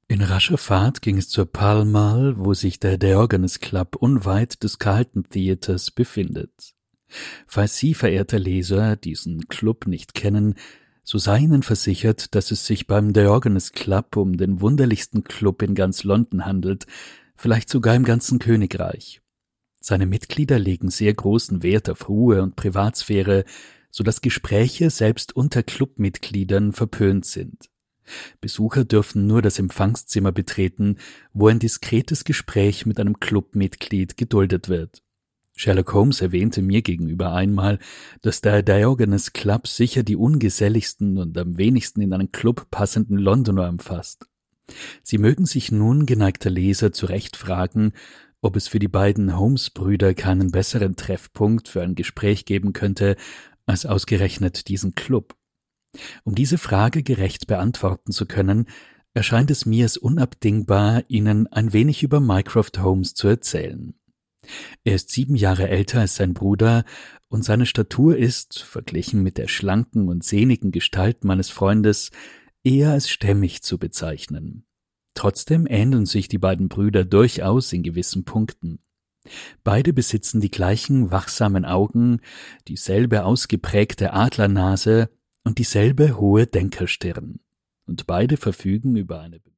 In rascher Fahrt ging es zur Pall Mall, wo sich der Diogenes Club unweit des Carlton Theaters befindet. Falls Sie, verehrter Leser, diesen Club nicht kennen, so sei Ihnen versichert, dass es sich beim Diogenes Club um den wunderlichsten Club in ganz London handelt, vielleicht sogar im ganzen Königreich. Seine Mitglieder legen sehr großen Wert auf Ruhe und Privatsphäre, so dass Gespräche selbst unter Clubmitgliedern verpönt sind. Besucher dürfen nur das Empfangszimmer betreten, wo ein diskretes Gespräch mit einem Clubmitglied geduldet wird. Sherlock Holmes erwähnte mir gegenüber einmal, dass der Diogenes Club sicher die ungeselligsten und am wenigsten in einen Club passenden Londoner umfasst. Sie mögen sich nun, geneigter Leser, zu Recht fragen, ob es für die beiden Holmes-Brüder keinen besseren Treffpunkt für ein Gespräch geben könnte, als ausgerechnet diesen Club. Um diese Frage gerecht beantworten zu können, erscheint es mir als unabdingbar, Ihnen ein wenig über Mycroft Holmes zu erzählen. Er ist 7 Jahre älter als sein Bruder und seine Statur ist, verglichen mit der schlanken und sehnigen Gestalt meines Freundes, eher als stämmig zu bezeichnen. Trotzdem ähneln sich die beiden Brüder durchaus in gewissen Punkten. Beide besitzen die gleichen wachsamen Augen, dieselbe ausgeprägte Adlernase und dieselbe hohe Denkerstirn. Und beide verfügen über eine